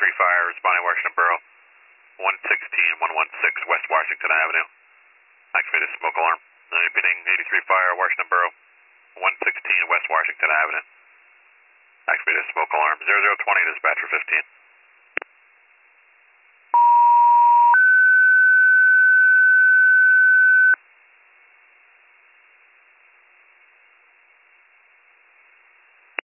Fire, responding Washington Borough, 116-116 West Washington Avenue. Activated smoke alarm. Repeating 83 Fire, Washington Borough, 116 West Washington Avenue. Activated smoke alarm. 0020, dispatcher 15.